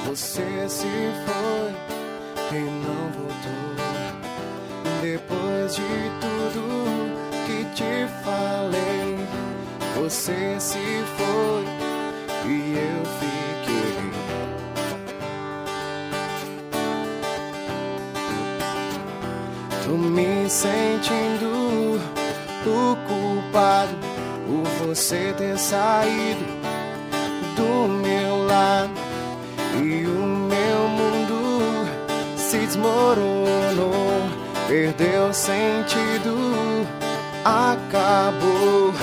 Você se foi e não voltou. Depois de tudo que te falei, você se foi e eu fiquei. Tô me sentindo o culpado por você ter saído do meu lado, e o meu mundo se desmoronou, perdeu sentido, acabou.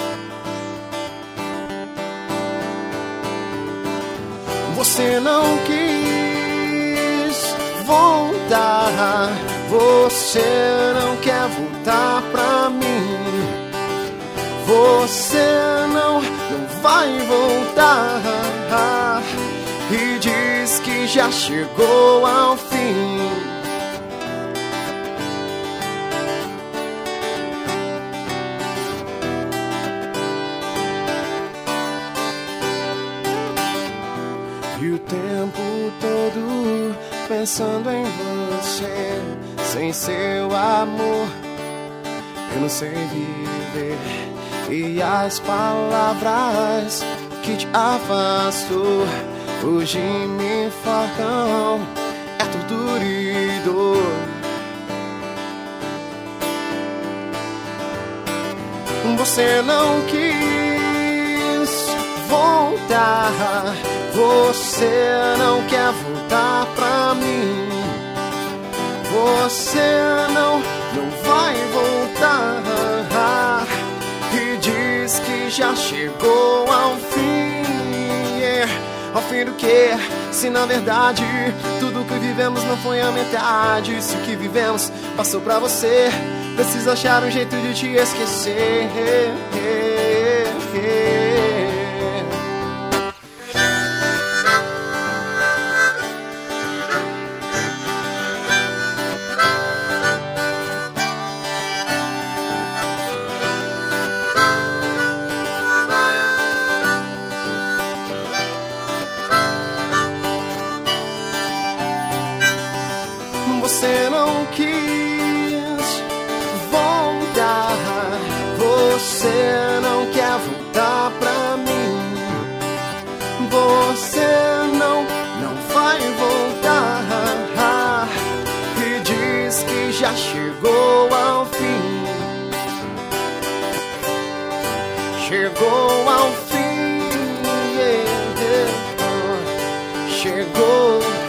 Você não quis voltar, você não quer voltar pra mim. Você não vai voltar e diz que já chegou ao fim. E o tempo todo pensando em você, sem seu amor eu não sei viver. E as palavras que te afastou hoje me enforcam, é tortura e dor. Você não quis voltar, você não quer voltar pra mim. Você não vai voltar e diz que já chegou ao fim. Ao fim do que? Se na verdade tudo que vivemos não foi a metade. Se o que vivemos passou pra você, preciso achar um jeito de te esquecer. Você não quis voltar, você não quer voltar pra mim. Você não vai voltar e diz que já chegou ao fim. Chegou ao fim, chegou.